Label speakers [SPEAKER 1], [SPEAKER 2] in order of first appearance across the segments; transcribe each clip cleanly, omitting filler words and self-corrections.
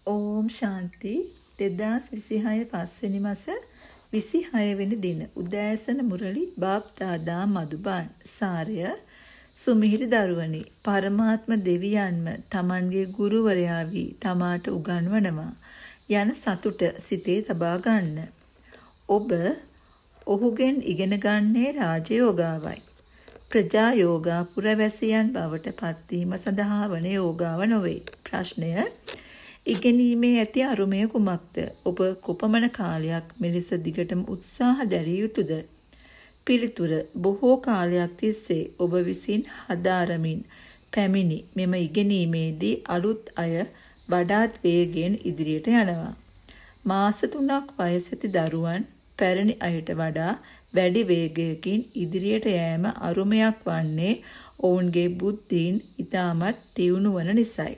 [SPEAKER 1] ඕම් ශාන්ති 2026 පස්වෙනි මාස 26 වෙනි දින උදෑසන මුරලි බාප්දාදා මදුබාන් සාරය සුමිහිරි දරුවනි පරමාත්ම දෙවියන්ම තමන්ගේ ගුරුවරයා වී තමාට උගන්වනවා යන සතුට සිතේ තබා ගන්න. ඔබ ඔහුගෙන් ඉගෙන ගන්නේ රාජයෝගාවයි. ප්‍රජා යෝගා පුරවැසියන් බවට පත්වීම සඳහා වන යෝගාව නොවේ. ප්‍රශ්නය ඉගෙනීමේ ඇති අරුමය කුමක්ද? ඔබ කොපමණ කාලයක් මෙලෙස දිගටම උත්සාහ දැරිය යුතුද? පිළිතුර බොහෝ කාලයක් තිස්සේ ඔබ විසින් හදාරමින් පැමිණි මෙම ඉගෙනීමේදී අලුත් අය වඩාත් වේගයෙන් ඉදිරියට යනවා. මාස 3ක් වයස ඇති දරුවන් පැරණි අයට වඩා වැඩි වේගයකින් ඉදිරියට යෑම අරුමයක් වන්නේ ඔවුන්ගේ බුද්ධීන් ඉතාමත් තියුණු වන නිසායි.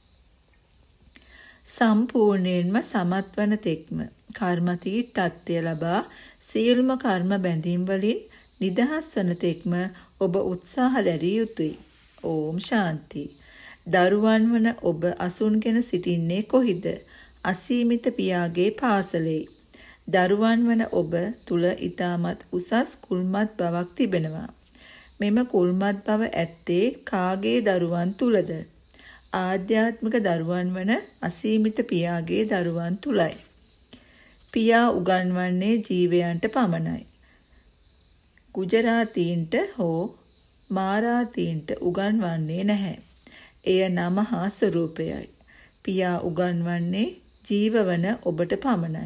[SPEAKER 1] සම්පූර්ණයෙන්ම සමත් වන තෙක්ම කර්මතී තත්ත්වය ලබා සියලුම කර්ම බැඳීම් වලින් නිදහස් වන තෙක්ම ඔබ උත්සාහ දැරිය යුතුයි. ඕම් ශාන්ති. දරුවන් වන ඔබ අසුන්ගෙන සිටින්නේ කොහිද? අසීමිත පියාගේ පාසලේ. දරුවන් වන ඔබ තුල ඊටමත් උසස් කුල්මත් බවක් තිබෙනවා. මෙම කුල්මත් බව ඇත්තේ කාගේ දරුවන් තුලද? ආධ්‍යාත්මික දරුවන් වන අසීමිත පියාගේ දරුවන් තුලයි. පියා උගන්වන්නේ ජීවයන්ට පමණයි. ගුජරාතීන්ට හෝ මාරාතීන්ට උගන්වන්නේ නැහැ. එය නම හා ස්වරූපයයි. පියා උගන්වන්නේ ජීවවන ඔබට පමණයි.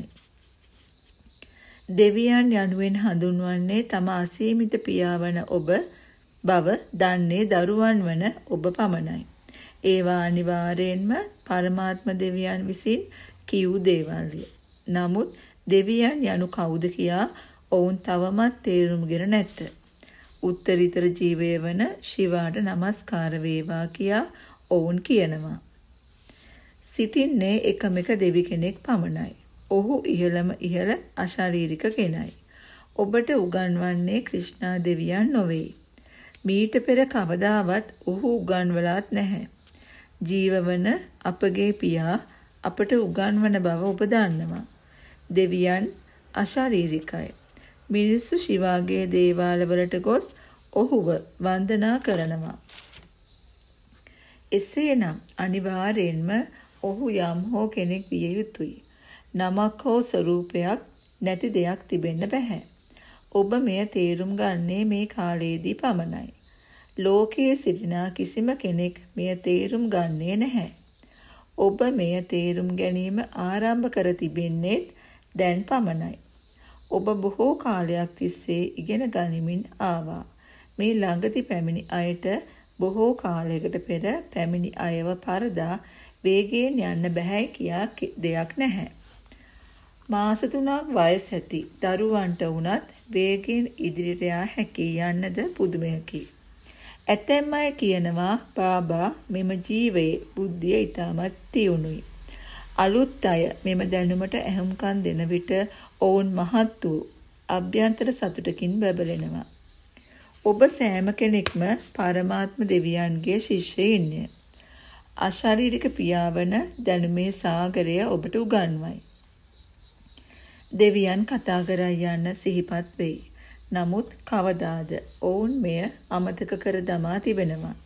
[SPEAKER 1] දෙවියන් යනුවෙන් හඳුන්වන්නේ තම අසීමිත පියාවන ඔබ බව දන්නේ දරුවන් වන ඔබ පමණයි. ඒවා අනිවාර්යෙන්ම පරමාත්ම දෙවියන් විසින් කියූ දේවල්ය. නමුත් දෙවියන් යනු කවුද කියා ඔවුන් තවමත් තේරුම්ගෙන නැත. උත්තරීතර ජීවය වන ශිවාට නමස්කාර වේවා කියා ඔවුන් කියනවා. සිටින්නේ එකම එක දෙවි කෙනෙක් පමණයි. ඔහු ඉහළම ඉහළ අශාරීරික කෙනයි. ඔබට උගන්වන්නේ ක්‍රිෂ්ණා දෙවියන් නොවේ. මීට පෙර කවදාවත් ඔහු උගන්වලාත් නැහැ. ජීවවන අපගේ පියා අපට උගන්වන බව ඔබ දන්නවා. දෙවියන් අශාරීරිකයි. මිනිස්සු ශිවාගේ දේවාලවලට ගොස් ඔහුව වන්දනා කරනවා. එසේනම් අනිවාර්යෙන්ම ඔහු යම් හෝ කෙනෙක් විය යුතුයි. නමක් හෝ ස්වරූපයක් නැති දෙයක් තිබෙන්න බෑ. ඔබ මෙය තේරුම් ගන්නේ මේ කාලයේදී පමණයි. ලෝකයේ සිටින කිසිම කෙනෙක් මෙය තේරුම් ගන්නේ නැහැ. ඔබ මෙය තේරුම් ගැනීම ආරම්භ කර තිබෙන්නේත් දැන් පමණයි. ඔබ බොහෝ කාලයක් තිස්සේ ඉගෙන ගනිමින් ආවා. මේ ළඟදී පැමිණි අයට බොහෝ කාලයකට පෙර පැමිණි අයව පරදා වේගයෙන් යන්න බෑ කියා දෙයක් නැහැ. මාස 3ක් වයස ඇති දරුවන්ට වුණත් වේගයෙන් ඉදිරියට යා හැකි යන්නද පුදුමයකි. ඇතැම් අය කියනවා බාබා මෙම ජීවයේ බුද්ධිය ඊටමත් තියුණුයි. අලුත් අය මෙම දැනුමට ඇහුම්කන් දෙන විට ඔවුන් මහත් වූ අභ්‍යන්තර සතුටකින් බබලෙනවා. ඔබ සෑම කෙනෙක්ම පරමාත්ම දෙවියන්ගේ ශිෂ්‍යයින්ය. අශාරීරික පියාවන දැනුමේ සාගරය ඔබට උගන්වයි. දෙවියන් කතා කරයි යන්න සිහිපත් වෙයි. නමුත් කවදාද ඔවුන් මෙය අමතක කර දමා තිබෙනවා.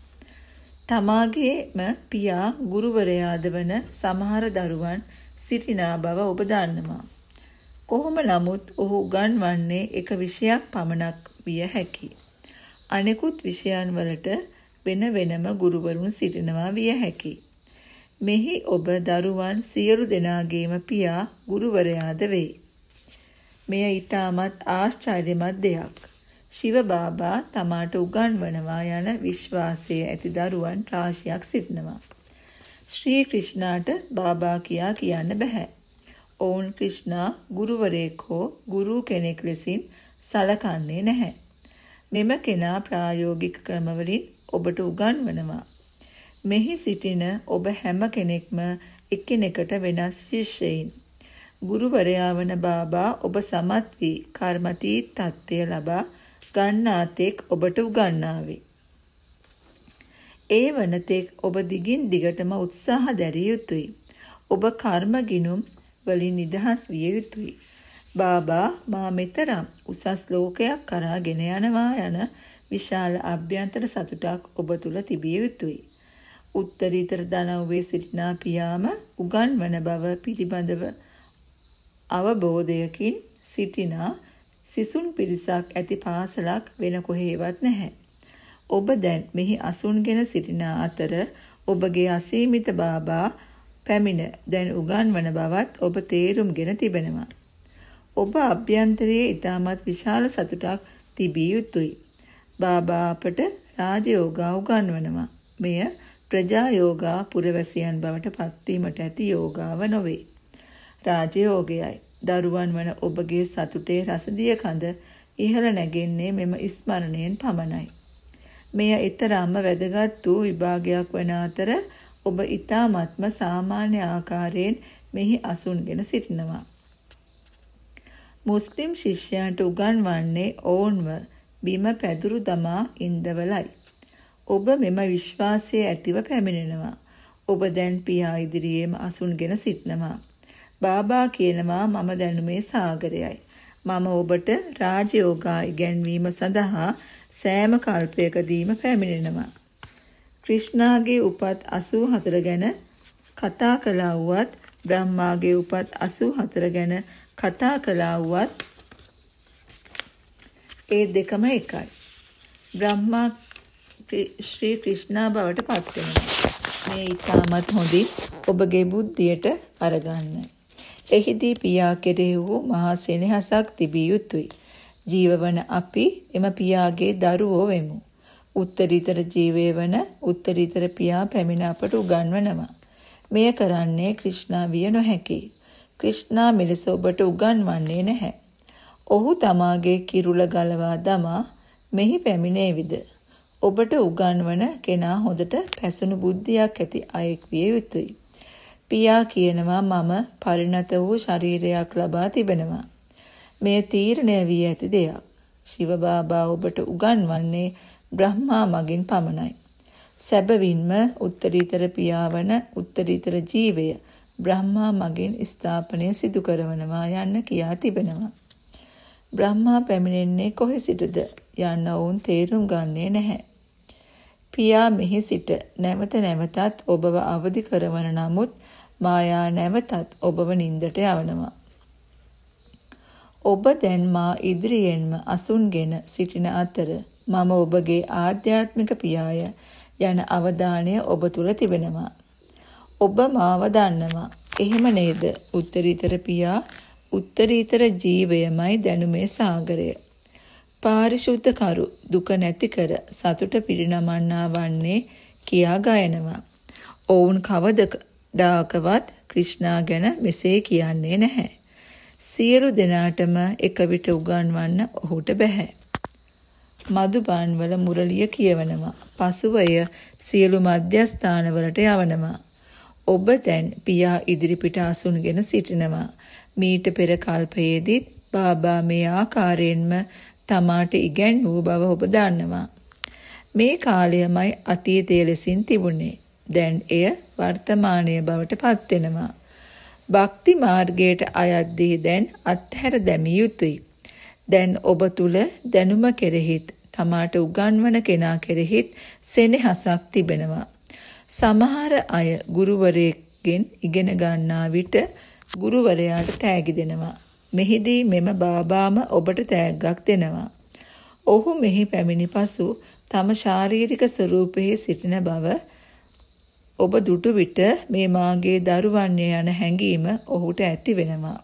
[SPEAKER 1] තමාගේම පියා ගුරුවරයාද වන සමහර දරුවන් සිටිනා බව ඔබ දන්නවා. කොහොම නමුත් ඔහු උගන්වන්නේ එක විෂයක් පමණක් විය හැකියි. අනෙකුත් විෂයන් වලට වෙන වෙනම ගුරුවරුන් සිටිනවා විය හැකියි. මෙහි ඔබ දරුවන් සියලු දෙනාගේම පියා ගුරුවරයාද වෙයි. මෙය ඊටමත් ආශ්චර්යමත් දෙයක්. ශිව බාබා තමාට උගන්වනවා යන විශ්වාසයේ ඇති දරුවන් රාශියක් සිටිනවා. ශ්‍රී ක්‍රිෂ්ණාට බාබා කියා කියන්න බෑ. ඔවුන් ක්‍රිෂ්ණා ගුරුවරයෙක් හෝ ගුරු කෙනෙක් ලෙසින් සලකන්නේ නැහැ. මෙම කෙනා ප්‍රායෝගික ක්‍රමවලින් ඔබට උගන්වනවා. මෙහි සිටින ඔබ හැම කෙනෙක්ම එකිනෙකට වෙනස් ශිෂ්‍යයින්. ගුරුවරයා වන බාබා ඔබ සමත් වී කර්මතී තත්ත්වය ලබා ගන්නාතෙක් ඔබට උගන්වාවේ. ඒ වනතෙක් ඔබ දිගින් දිගටම උත්සාහ දැරිය යුතුයි. ඔබ කර්ම ගිනුම් වලින් නිදහස් විය යුතුයි. බාබා මා මෙතරම් උසස් ලෝකයක් කරා ගෙන යනවා යන විශාල අභ්‍යන්තර සතුටක් ඔබ තුල තිබිය යුතුයි. උත්තරීතර දනව්වේ සිටිනා පියාම උගන්වන බව පිළිබඳව අවබෝධයකින් සිටිනා සිසුන් පිරිසක් ඇති පාසලක් වෙන කොහේවත් නැහැ. ඔබ දැන් මෙහි අසුන්ගෙන සිටින අතර ඔබගේ අසීමිත බාබා පැමිණ දැන් උගන්වන බවත් ඔබ තේරුම්ගෙන තිබෙනවා. ඔබ අභ්‍යන්තරයේ ඊටමත් විශාල සතුටක් තිබිය යුතුයි. බාබා අපට රාජයෝගා උගන්වනවා. මෙය ප්‍රජා යෝගා පුරවැසියන් බවට පත්වීමට ඇති යෝගාව නොවේ. රාජයෝගයයි. දරුවන් වන ඔබගේ සතුටේ රසදිය කඳ ඉහළ නැගෙන්නේ මෙම ස්මරණයෙන් පමණයි. මෙය ඊතරම්ම වැදගත් වූ විභාගයක් වන අතර ඔබ ඊ타ත්ම සාමාන්‍ය ආකාරයෙන් මෙහි අසුන්ගෙන සිටිනවා. මුස්ලිම් ශිෂ්‍යයන්ට උගන්වන්නේ ඔවුන්ව බිම පැදුරු දමා ඉන්දවලයි. ඔබ මෙම විශ්වාසය ඇතිව පැමිණෙනවා. ඔබ දැන් පියා ඉදිරියේම අසුන්ගෙන සිටිනවා. බාබා කියනවා මම දැනුමේ සාගරයයි. මම ඔබට රාජයෝගා ඉගැන්වීම සඳහා සෑම කල්පයකදීම පැමිණෙනවා. ක්‍රිෂ්ණාගේ උපත් 84 ගැන කතා කළා වුවත් බ්‍රහ්මාගේ උපත් 84 ගැන කතා කළා වුවත් ඒ දෙකම එකයි. බ්‍රහ්මා ශ්‍රී ක්‍රිෂ්ණා බවට පත් වෙනවා. මේ ඊටමත් හොඳින් ඔබගේ බුද්ධියට අරගන්න. එහිදී පියා කෙරෙහි වූ මහා සෙනෙහසක් තිබිය යුතුයි. ජීවවන අපි එම පියාගේ දරුවෝ වෙමු. උත්තරීතර ජීවය වන උත්තරීතර පියා පැමිණ අපට උගන්වනවා. මෙය කරන්නේ ක්‍රිෂ්ණා විය නොහැකි. ක්‍රිෂ්ණා මෙලෙස ඔබට උගන්වන්නේ නැහැ. ඔහු තමාගේ කිරුළ ගලවා දමා මෙහි පැමිණේවිද. ඔබට උගන්වන කෙනා හොඳට පැසුණු බුද්ධියක් ඇති අයෙක් විය යුතුයි. පියා කියනවා මම පරිණත වූ ශරීරයක් ලබා තිබෙනවා. මෙය තීරණය වී ඇති දෙයක්. ශිව බාබා ඔබට උගන්වන්නේ බ්‍රහ්මා මගින් පමණයි. සැබවින්ම උත්තරීතර පියාවන උත්තරීතර ජීවය බ්‍රහ්මා මගින් ස්ථාපනය සිදු කරනවා යන්න කියා තිබෙනවා. බ්‍රහ්මා පැමිණෙන්නේ කොහේ සිටද යන්න ඔවුන් තේරුම් ගන්නේ නැහැ. පියා මෙහි සිට නැවත නැවතත් ඔබව අවදි කරවන නමුත් මායා නැවතත් ඔබව නින්දට යවනවා. ඔබ දැන් මා ඉදිරියෙන්ම අසුන්ගෙන සිටින අතර මම ඔබගේ ආධ්‍යාත්මික පියාය යන අවධානය ඔබ තුල තිබෙනවා. ඔබ මාව දන්නවා. එහෙම නේද? උත්තරීතර පියා උත්තරීතර ජීවයමයි දැනුමේ සාගරය. පාරිශුද්ධ කරු දුක නැති කර සතුට පිරිනමන්නා වන්නේ කියා ගයනවා. ඔවුන් කවදාකවත් ක්‍රිෂ්ණා ගැන මෙසේ කියන්නේ නැහැ. සියලු දෙනාටම එක විට උගන්වන්න ඔහුට බෑ. මදුබාන්වල මුරලිය කියවනවා. පසුව එය සියලු මධ්‍යස්ථානවලට යවනවා. ඔබ දැන් පියා ඉදිරිපිට අසුන්ගෙන සිටිනවා. මීට පෙර කල්පයේදීත් බාබා මේ ආකාරයෙන්ම තමාට ඉගැන්වූ බව ඔබ දන්නවා. මේ කාලයමයි අතීතයේ ලෙසින් තිබුණේ. දැන් එය වර්තමානීය බවට පත් වෙනවා. භක්ති මාර්ගයට අයත් දී දැන් අත්හැර දැමිය යුතුයි. දැන් ඔබ තුල දැනුම කෙරෙහිත් තමාට උගන්වන කෙනා කෙරෙහිත් සෙනෙහසක් තිබෙනවා. සමහර අය ගුරුවරයෙක්ගෙන් ඉගෙන ගන්නා විට ගුරුවරයාට තෑගි දෙනවා. මෙහිදී මෙම බාබාම ඔබට තෑග්ගක් දෙනවා. ඔහු මෙහි පැමිණි පසු තම ශාරීරික ස්වරූපයේ සිටින බව ඔබ දුටු විට මේ මාගේ දරුවන්ය යන හැඟීම ඔහුට ඇති වෙනවා.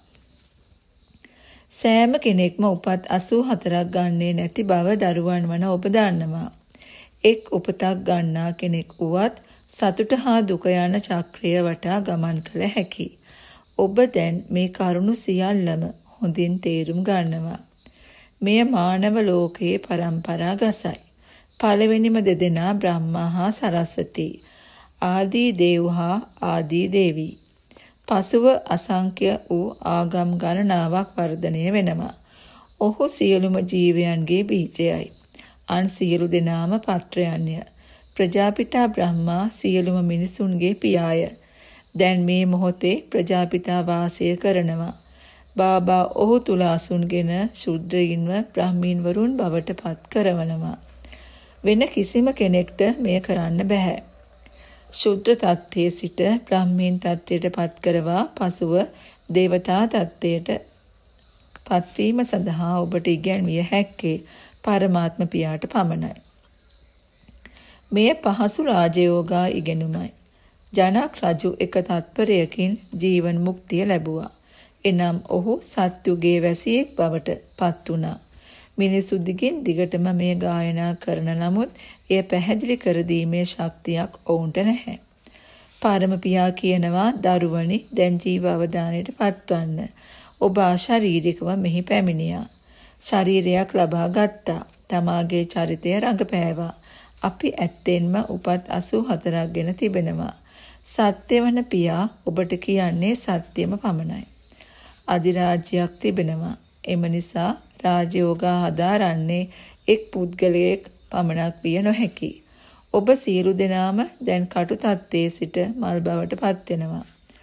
[SPEAKER 1] සෑම කෙනෙක්ම උපත් 84ක් ගන්නේ නැති බව දරුවන් වන ඔබ දන්නවා. එක් උපතක් ගන්නා කෙනෙක් වුවත් සතුට හා දුක යන චක්‍රය වටා ගමන් කළ හැකි. ඔබ දැන් මේ කරුණු සියල්ලම හොඳින් තේරුම් ගන්නවා. මෙය මානව ලෝකයේ පරම්පරා ගසයි. පළවෙනිම දෙදෙනා බ්‍රහ්මා හා සරස්වති, ආදී දේව හා ආදී දේවී. පසුව අසංඛ්‍ය වූ ආගම් ගණනාවක් වර්ධනය වෙනවා. ඔහු සියලුම ජීවයන්ගේ බීජයයි. අන් සියලු දෙනාම පත්‍රයන්ය. ප්‍රජාපිතා බ්‍රහ්මා සියලුම මිනිසුන්ගේ පියාය. දැන් මේ මොහොතේ ප්‍රජාපිතා වාසය කරනවා. බාබා ඔහු තුල අසුන්ගෙන ශුද්‍රයින්ව බ්‍රාහ්මීන් වරුන් බවට පත් කරවනවා. වෙන කිසිම කෙනෙක්ට මෙය කරන්න බෑ. ශුද්‍ර තත්ත්වයේ සිට බ්‍රාහ්මීන් තත්ත්වයට පත් කරවා පසුව දේවතා තත්ත්වයට පත්වීම සඳහා ඔබට ඉගැන්විය හැක්කේ පරමාත්ම පියාට පමණයි. මෙය පහසු රාජයෝගා ඉගෙනුමයි. ජනක රජු එක තත්පරයකින් ජීවන මුක්තිය ලැබුවා. එනම් ඔහු සත්‍යුගේ වැසියෙක් බවට පත් වුණා. මිනිසු දිගින් දිගටම මේ ගායනා කරන නමුත් එය පැහැදිලි කර දීමේ ශක්තියක් ඔවුන්ට නැහැ. පරම පියා කියනවා දරුවනි දැන් ජීව අවදානයට පත්වන්න. ඔබ ශාරීරිකව මෙහි පැමිණියා. ශරීරයක් ලබා ගත්තා. තමාගේ චරිතය රඟපෑවා. අපි ඇත්තෙන්ම උපත් 84ක් ගෙන තිබෙනවා. සත්‍ය වන පියා ඔබට කියන්නේ සත්‍යම පමණයි. අධිරාජ්‍යයක් තිබෙනවා. එම නිසා රාජයෝගා හදාරන්නේ එක් පුද්ගලයෙක් පමණක් විය නොහැකි. ඔබ සියලු දෙනාම දැන් කටු තත්ත්වයේ සිට මල් බවට පත් වෙනවා.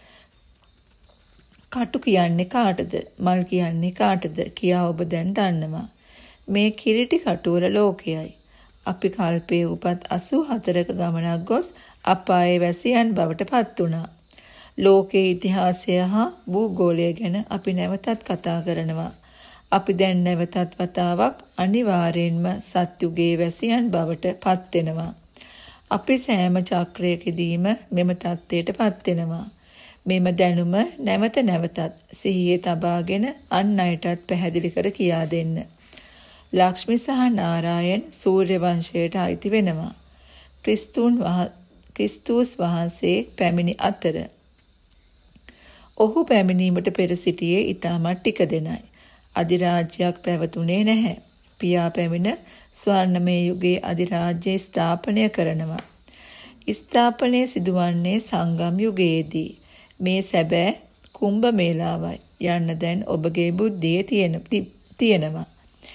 [SPEAKER 1] කටු කියන්නේ කාටද? මල් කියන්නේ කාටද? කියා ඔබ දැන් දන්නවා. මේ කිරිටි කටුවල ලෝකයයි. අපි කල්පයේ උපත් 84ක ගමනක් ගොස් අපායේ වැසියන් බවට පත් වුණා. ලෝකයේ ඉතිහාසය හා භූගෝලය ගැන අපි නැවතත් කතා කරනවා. අපි දැන් නැවතත් වතාවක් අනිවාර්යෙන්ම සත්‍යුගේ වැසියන් බවට පත් වෙනවා. අපි සෑම චක්‍රයකදීම මෙම தත්ත්වයට පත් වෙනවා. මෙම දැනුම නැවත නැවතත් සිහියේ තබාගෙන අන් අයටත් පැහැදිලි කර කියා දෙන්න. ලක්ෂ්මී සහ නාරායන් සූර්ය වංශයට අයිති වෙනවා. ක්‍රිස්තුස් වහන්සේ පැමිණි අතර ඔහු පැමිණීමට පෙර සිටියේ ඊටමත් ටික දෙනයි. අධිරාජ්‍යයක් පැවතුනේ නැහැ. පියා පැමිණ ස්වර්ණමය යුගයේ අධිරාජ්‍ය ස්ථාපනය කරනවා. ස්ථාපනය සිදුවන්නේ සංගම් යුගයේදී. මේ සැබෑ කුම්භ මේලාවයි යන්න දැන් ඔබගේ බුද්ධියේ තියෙනවා.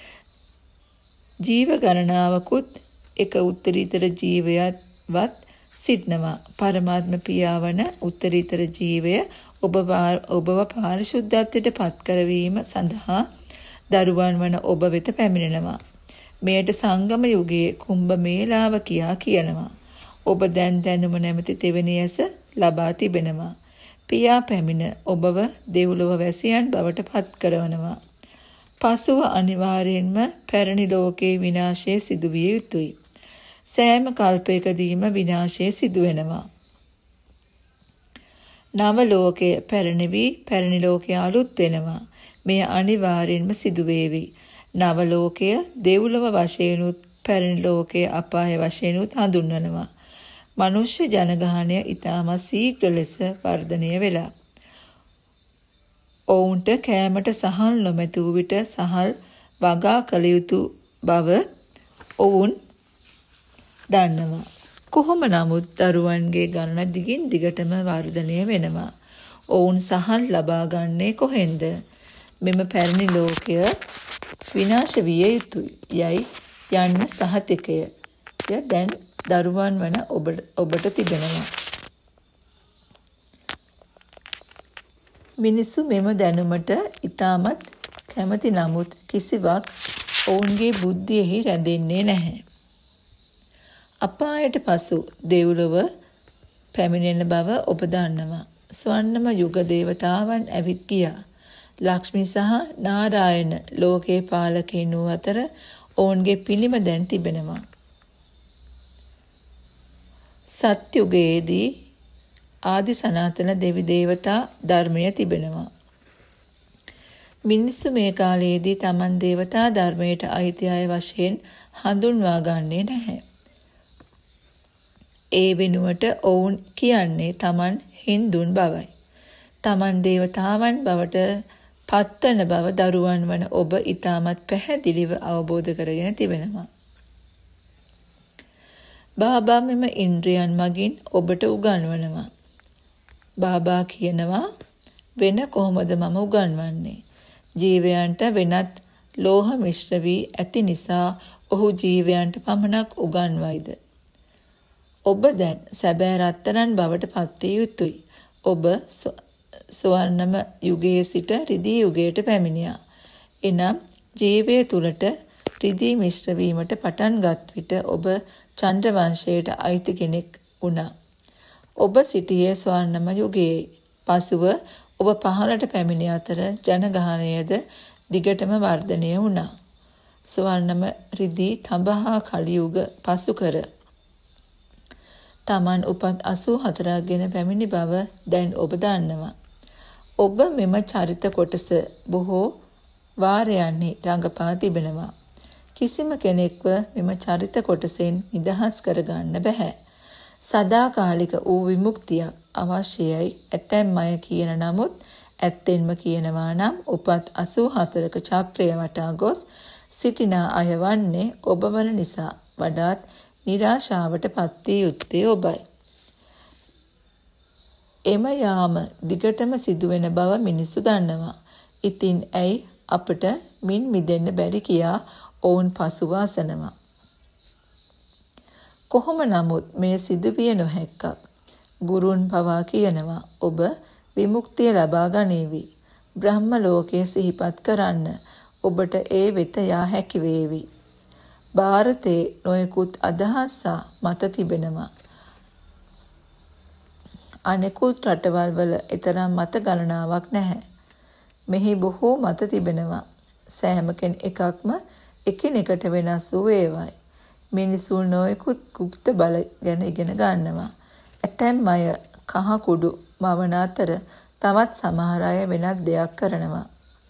[SPEAKER 1] ජීව ගණනාවකුත් එක උත්තරීතර ජීවයවත් සිටනවා. පරමාත්ම පියාවන උත්තරීතර ජීවය ඔබව පාරිශුද්ධත්වයට පත් කරවීම සඳහා දරුවන් වන ඔබ වෙත පැමිණෙනවා. මෙයට සංගම යුගයේ කුම්භ මේලාව කියා කියනවා. ඔබ දැන් දැනුම නැමැති තෙවෙනි ඇස ලබා තිබෙනවා. පියා පැමිණ ඔබව දෙව්ලොව වැසියන් බවට පත් කරවනවා. පසුව අනිවාර්යෙන්ම පැරණි ලෝකයේ විනාශය සිදුවිය යුතුයි. සෑම කල්පයකදීම විනාශය සිදු වෙනවා. නව ලෝකය පැරණි වී පැරණි ලෝකය අලුත් වෙනවා. මෙය අනිවාර්යෙන්ම සිදු වේවි. නව ලෝකය දෙව්ලොව වශයෙන්ුත් පැරණි ලෝකය අපාය වශයෙන්ුත් හඳුන්වනවා. මනුෂ්‍ය ජනගහනය ඉතාමත් ශීඝ්‍ර ලෙස වර්ධනය වෙලා. ඔවුන්ට කෑමට සහල් නොමැති වූ විට සහල් වගා කළ යුතු බව ඔවුන් දන්නවා. කොහොම නමුත් දරුවන්ගේ ගණන දිගින් දිගටම වර්ධනය වෙනවා. ඔවුන් සහල් ලබා ගන්නේ කොහෙන්ද? මෙම පැරණි ලෝකය විනාශ විය යුතුයි යයි යන්න සහතිකය දැන් දරුවන් වන ඔබට තිබෙනවා. මිනිසු මෙම දැනුමට ඉතාමත් කැමති නමුත් කිසිවක් ඔවුන්ගේ බුද්ධියෙහි රැඳෙන්නේ නැහැ. අපායට පසු දෙව්ලොව පැමිණෙන බව ඔබ දන්නවා. ස්වර්ණම යුග දේවතාවන් ඇවිත් ගියා. ලක්ෂ්මී සහ නාරායන ලෝකේ පාලකයින් වූ අතර ඔවුන්ගේ පිළිම දැන් තිබෙනවා. සත්‍යුගයේදී ආදි සනාතන දෙවි දේවතා ධර්මය තිබෙනවා. මිනිස්සු මේ කාලයේදී තමන් දේවතා ධර්මයට අයිති අය වශයෙන් හඳුන්වා ගන්නේ නැහැ. ඒ වෙනුවට ඔවුන් කියන්නේ තමන් හින්දුන් බවයි. තමන් දේවතාවන් බවට පත්වන බව දරුවන් වන ඔබ ඊටමත් පැහැදිලිව අවබෝධ කරගෙන තිබෙනවා. බාබා මෙම ඉන්ද්‍රියන් මගින් ඔබට උගන්වනවා. බාබා කියනවා වෙන කොහොමද මම උගන්වන්නේ? ජීවයන්ට වෙනත් ලෝහ මිශ්‍ර වී ඇති නිසා ඔහු ජීවයන්ට පමණක් උගන්වයිද? ඔබ දැන් සැබෑ රත්තරන් බවට පත් විය යුතුයි. ඔබ ස්වර්ණම යුගයේ සිට රිදී යුගයට පැමිණියා. එනම් ජීවය තුළට රිදී මිශ්‍ර වීමට පටන්ගත් විට ඔබ චන්ද්‍ර වංශයට අයිති කෙනෙක් වුණා. ඔබ සිටියේ ස්වර්ණම යුගයේ. පසුව ඔබ පහළට පැමිණි අතර ජනගහනයද දිගටම වර්ධනය වුණා. ස්වර්ණම රිදී තඹහා කලියුග පසු කර තමන් උපත් 84ක් ගෙන පැමිණි බව දැන් ඔබ දන්නවා. ඔබ මෙම චරිත කොටස බොහෝ වාරයන්හි රඟපා තිබෙනවා. කිසිම කෙනෙක්ව මෙම චරිත කොටසෙන් නිදහස් කරගන්න බෑ. සදාකාලික වූ විමුක්තියක් අවශ්‍යයි ඇතැම් අය කියන නමුත් ඇත්තෙන්ම කියනවා නම් උපත් 84ක චක්‍රය වටා ගොස් සිටින අය වන්නේ ඔබ වන නිසා වඩාත් නිරාශාවට පත් වී යුත්තේ ඔබයි. එම යාම දිගටම සිදුවෙන බව මිනිස්සු දන්නවා. ඉතින් ඇයි අපට මින් මිදෙන්න බැරි කියා ඔවුන් පසුව අසනවා. කොහොම නමුත් මෙය සිදුවිය නොහැක්කක්. ගුරුන් පවා කියනවා ඔබ විමුක්තිය ලබා ගනීවි. බ්‍රහ්ම ලෝකයේ සිහිපත් කරන්න ඔබට ඒ වෙත යා හැකි වේවි. ಭಾರತයේ නොයෙකුත් අදහස් මත තිබෙනවා. අනෙකුත් රටවල් වල ඊතරම් මත ගණනාවක් නැහැ. මෙහි බොහෝ මත තිබෙනවා. සෑම එකක්ම එකිනෙකට වෙනස් වූ ඒවායි. මිනිසුන් නොයෙකුත් গুপ্ত බල ගැන ඉගෙන ගන්නවා. ඇතැම් අය කහ කුඩු මවන අතර තවත් සමහර අය වෙනත් දෙයක් කරනවා.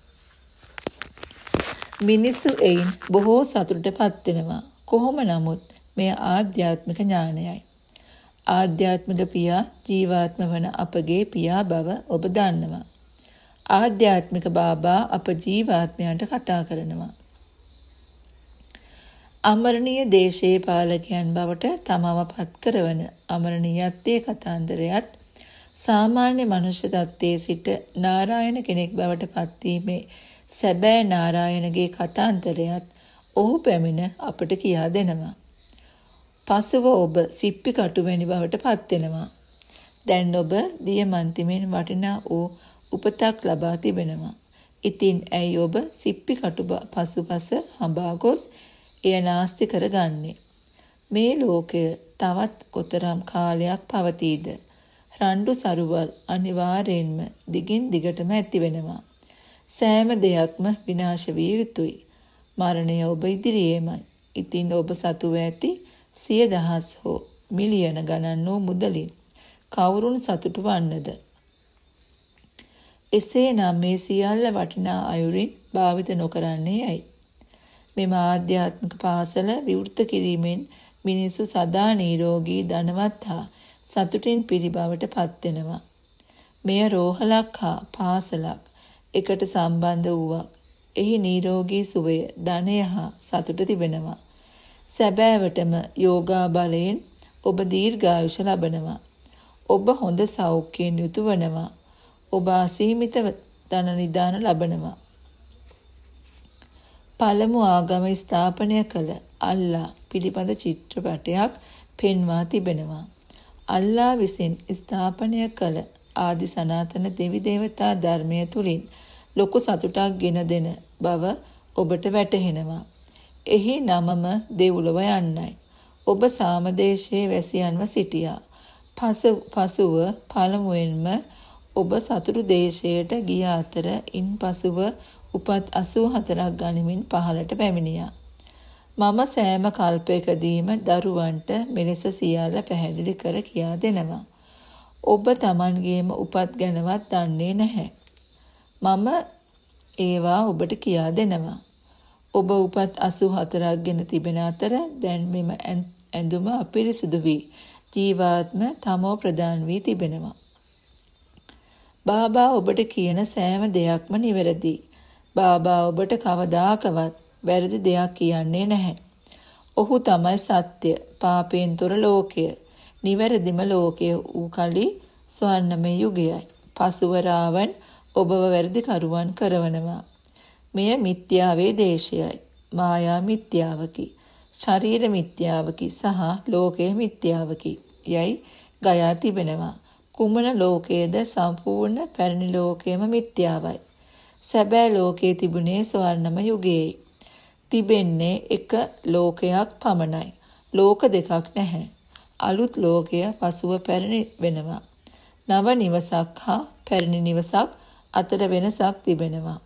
[SPEAKER 1] මිනිසු එයින් බොහෝ සතුටටපත් වෙනවා. කොහොම නමුත් මෙය ආධ්‍යාත්මික ඥානයයි. ආධ්‍යාත්මික පියා ජීවාත්ම වන අපගේ පියා බව ඔබ දන්නවා. ආධ්‍යාත්මික බාබා අප ජීවාත්මයන්ට කතා කරනවා. අමරණීය දේශයේ පාලකයන් බවට තමව පත් කරවන අමරණීයත්වයේ කතාන්දරයත් සාමාන්‍ය මනුෂ්‍ය තත්ත්වයේ සිට නාරායන කෙනෙක් බවට පත්වීමේ සැබෑ නාරායනගේ කතාන්තරයත් ඔහු පැමිණ අපට කියා දෙනවා. පසුව ඔබ සිප්පි කටුවැනි බවට පත් වෙනවා. දැන් ඔබ දියමන්තිමෙන් වටිනා වූ උපතක් ලබා තිබෙනවා. ඉතින් ඇයි ඔබ සිප්පි කටු පසුපස හඹා ගොස් එය නාස්ති කරගන්නේ? මේ ලෝකය තවත් කොතරම් කාලයක් පවතීද? රණ්ඩු සරුවල් අනිවාර්යෙන්ම දිගින් දිගටම ඇති වෙනවා. සෑම දෙයක්ම විනාශ විය යුතුයි. මරණය ඔබ ඉදිරියේමයි. ඉතින් ඔබ සතුව ඇති 100,000 හෝ මිලියන ගණන් වූ මුදලින් කවුරුන් සතුටු වන්නද? එසේනම් මේ සියල්ල වටිනා අයුරින් භාවිත නොකරන්නේ ඇයි? මෙම ආධ්‍යාත්මික පාසල විවෘත කිරීමෙන් මිනිසු සදා නිරෝගී ධනවත් හා සතුටින් පිරි බවට පත් වෙනවා. මෙය රෝහලක් හා පාසලක් එකට සම්බන්ධ වූවක්. එහි නිරෝගී සුවය, ධනය හා සතුට තිබෙනවා. සැබෑවටම යෝගා බලයෙන් ඔබ දීර්ඝායුෂ ලබනවා. ඔබ හොඳ සෞඛ්‍යයෙන් යුතු වනවා. ඔබ අසීමිත ධන නිදාන ලබනවා. පළමු ආගම ස්ථාපනය කළ අල්ලා පිළිබඳ චිත්‍රපටයක් පෙන්වා තිබෙනවා. අල්ලා විසින් ස්ථාපනය කළ ආදි සනාතන දෙවි දේවතා ධර්මය තුලින් ලොකු සතුටක් ගෙන දෙන බව ඔබට වැටහෙනවා. එහි නමම දෙව්ලොව යන්නයි. ඔබ සාමදේශයේ වැසියන්ව සිටියා. පසුව පළමුවෙන්ම ඔබ සතුරු දේශයට ගිය අතර ඉන්පසුව උපත් 84ක් ගනිමින් පහළට පැමිණියා. මම සෑම කල්පයකදීම දරුවන්ට මෙලෙස සියල්ල පැහැදිලි කර කියා දෙනවා. ඔබ Tamanගේම උපත් ගැනවත් දන්නේ නැහැ. මම ඒවා ඔබට කියා දෙනවා. ඔබ උපත් 84ක් ගෙන තිබෙන අතර දැන් මෙම ඇඳුම අපිරිසුදු වී ජීවාත්ම තමෝ ප්‍රදාන් වී තිබෙනවා. බාබා ඔබට කියන සෑම දෙයක්ම නිවැරදි. බාබා ඔබට කවදාකවත් වැරදි දෙයක් කියන්නේ නැහැ. ඔහු තමයි සත්‍ය, පාපයෙන් තොර ලෝකය, නිවැරදිම ලෝකය වූ කලි ස්වර්ණමය යුගයයි. පසුව රාවණ ඔබව වැරදි කරුවන් කරවනවා. මෙය මිත්‍යාවේ දේශයයි. මායා මිත්‍යාවකි. ශරීර මිත්‍යාවකි සහ ලෝකය මිත්‍යාවකි. යයි ගයා තිබෙනවා. කුමන ලෝකයේද සම්පූර්ණ පැරණි ලෝකයේම මිත්‍යාවයි. සැබෑ ලෝකයේ තිබුණේ ස්වර්ණම යුගයේ. තිබෙන්නේ එක ලෝකයක් පමණයි. ලෝක දෙකක් නැහැ. අලුත් ලෝකය පසුව පැරණි වෙනවා. නව නිවසක් හා පැරණි නිවසක් අතර වෙනසක් තිබෙනවා.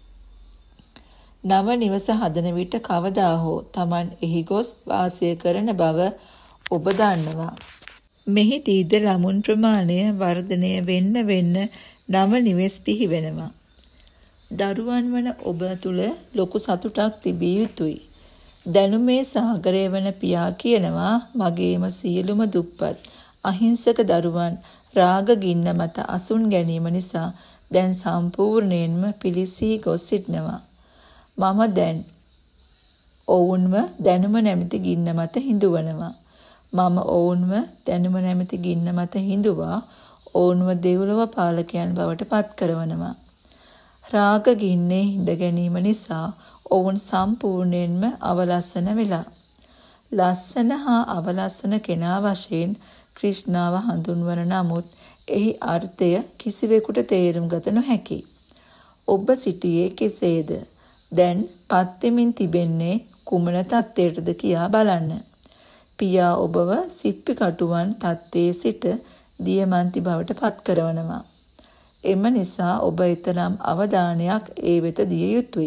[SPEAKER 1] නව නිවස හදන විට කවදා හෝ Taman එහි ගොස් වාසය කරන බව ඔබ දන්නවා. මෙහිදීද ළමුන් ප්‍රමාණය වර්ධනය වෙන්න නව නිවෙස් පිහි වෙනවා. දරුවන් වන ඔබ තුල ලොකු සතුටක් තිබිය යුතුයි. දැනුමේ සාගරය වන පියා කියනවා මගේම සියලුම දුප්පත් අහිංසක දරුවන් රාග ගින්න මත අසුන් ගැනීම නිසා දැන් සම්පූර්ණයෙන්ම පිලිසී ගොස් සිටිනවා. මම දැන් ඔවුන්ව දැනුම නැමැති ගින්න මත හිඳුවනවා. මම ඔවුන්ව දැනුම නැමැති ගින්න මත හිඳුවා ඔවුන්ව දෙව්ලොව පාලකයන් බවට පත් කරවනවා. රාග ගින්නේ හිඳ ගැනීම නිසා ඔවුන් සම්පූර්ණයෙන්ම අවලස්සන වෙලා. ලස්සන හා අවලස්සන කෙනා වශයෙන් ක්‍රිෂ්ණාව හඳුන්වන නමුත් එහි අර්ථය කිසිවෙකුට තේරුම් ගත නොහැකි. ඔබ සිටියේ කෙසේද? දැන් පත්වෙමින් තිබෙන්නේ කුමන තත්ත්වයටද කියා බලන්න. පියා ඔබව සිප්පි කටුවන් තත්ත්වයේ සිට දියමන්ති බවට පත් කරවනවා. එම නිසා ඔබ ඊතරම් අවධානයක් ඒ වෙත දිය යුතුයි.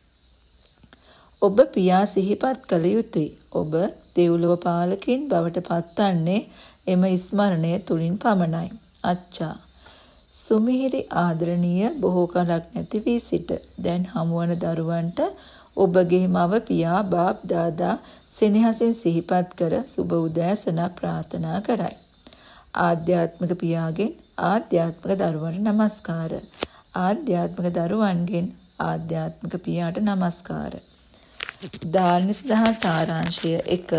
[SPEAKER 1] ඔබ පියා සිහිපත් කළ යුතුයි. ඔබ දෙව්ලොව පාලකින් බවට පත්වන්නේ එම ස්මරණය තුලින් පමණයි. අච්චා. සුමිහිරි ආදරණීය බොහෝ කලක් නැති වී සිට දැන් හමුවන දරුවන්ට ඔබගේ මව පියා බාප් දාදා සෙනෙහසින් සිහිපත් කර සුබ උදෑසනක් ප්‍රාර්ථනා කරයි. ආධ්‍යාත්මික පියාගෙන් ආධ්‍යාත්මික දරුවන්ට නමස්කාර. ආධ්‍යාත්මික දරුවන්ගෙන් ආධ්‍යාත්මික පියාට නමස්කාර. දාන සදහා සාරාංශය 1.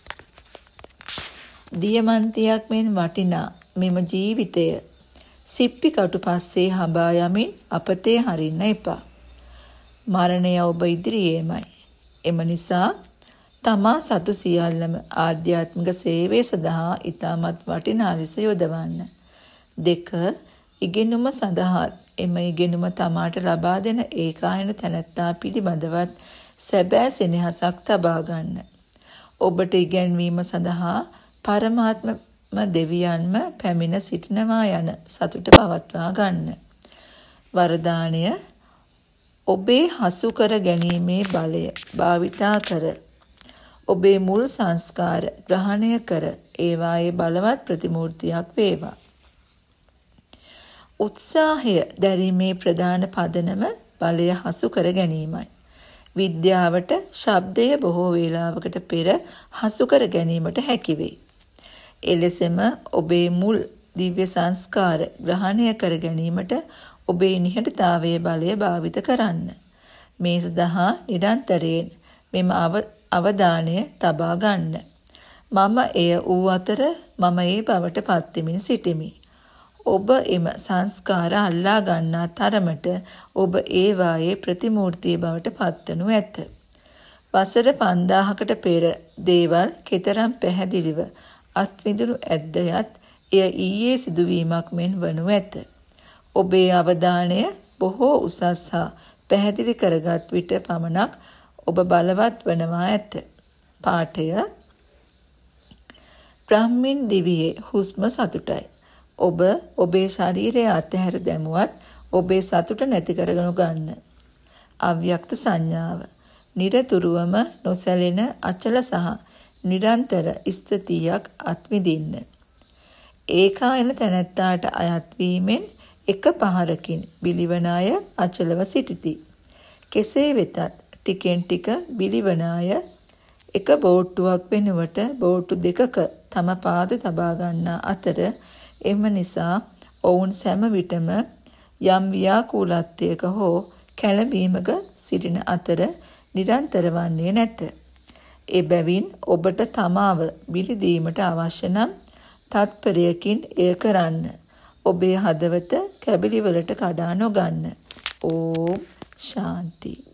[SPEAKER 1] දියමන්තියක් මෙන් වටිනා මෙම ජීවිතය සිප්පි කටු පස්සේ හඹා යමින් අපතේ හරින්න එපා. මරණය ඔබ ඉදිරියේමයි. එම නිසා තමා සතු සියල්ලම ආධ්‍යාත්මික සේවය සඳහා ඉතාමත් වටිනා ලෙස යොදවන්න. 2. ඉගෙනුම සඳහාත් එම ඉගෙනුම තමාට ලබා දෙන ඒකායන තැනැත්තා පිළිබඳවත් සැබෑ සෙනෙහසක් තබා ගන්න. ඔබට ඉගැන්වීම සඳහා පරමාත්ම දෙවියන්ම පැමිණ සිටිනවා යන සතුට පවත්වා ගන්න. වරදානය ඔබේ හසු කර ගැනීමේ බලය භාවිතා කර ඔබේ මුල් සංස්කාර ග්‍රහණය කර ඒවායේ බලවත් ප්‍රතිමූර්තියක් වේවා. උත්සාහය දැරීමේ ප්‍රධාන පදනම බලය හසු කර ගැනීමයි. විද්‍යාවට ශබ්දය බොහෝ වේලාවකට පෙර හසු කර ගැනීමට හැකි වේ. එලෙසම ඔබේ මුල් දිව්‍ය සංස්කාර ග්‍රහණය කර ගැනීමට ඔබේ නිහඬතාවයේ බලය භාවිත කරන්න. මේ සඳහා නිරන්තරයෙන් මෙම අවධානය තබා ගන්න. මම එය වූ අතර මම ඒ බවට පත්වෙමින් සිටිමි. ඔබ එම සංස්කාර අල්ලා ගන්නා තරමට ඔබ ඒවායේ ප්‍රතිමූර්තිය බවට පත්වනු ඇත. වසර 5000කට පෙර දේවල් කෙතරම් පැහැදිලිව අත්විඳුණු ඇද්දයත් එය ඊයේ සිදුවීමක් මෙන් වනු ඇත. ඔබේ අවධානය බොහෝ උසස් හා පැහැදිලි කරගත් විට පමණක් ඔබ බලවත් වනවා ඇත. පාඨය බ්‍රහ්මින් දිවියේ හුස්ම සතුටයි. ඔබ ඔබේ ශරීරය අතහැර දැමුවත් ඔබේ සතුට නැති කරගනු ගන්න. අව්‍යක්ත සංඥාව නිරතුරුවම නොසැලෙන අචල සහ නිරන්තර ස්ථිතියක් අත්විඳින්න. ඒකායන තැනැත්තාට අයත් වීමෙන් එක පහරකින් බිලිවන අය අචලව සිටිති. කෙසේ වෙතත් ටිකෙන් ටික බිලිවන අය එක බෝට්ටුවක් වෙනුවට බෝට්ටු දෙකක තම පාද තබා ගන්නා අතර එම නිසා ඔවුන් සෑම විටම යම් ව්‍යාකූලත්වයක හෝ කැළඹීමක සිටින අතර නිරන්තර වන්නේ නැත. එබැවින් ඔබට තමාව බිලිදීමට අවශ්‍ය නම් තත්පරයකින් එය කරන්න. ඔබේ හදවත කැබලි වලට කඩා නොගන්න. ඕම් ශාන්ති.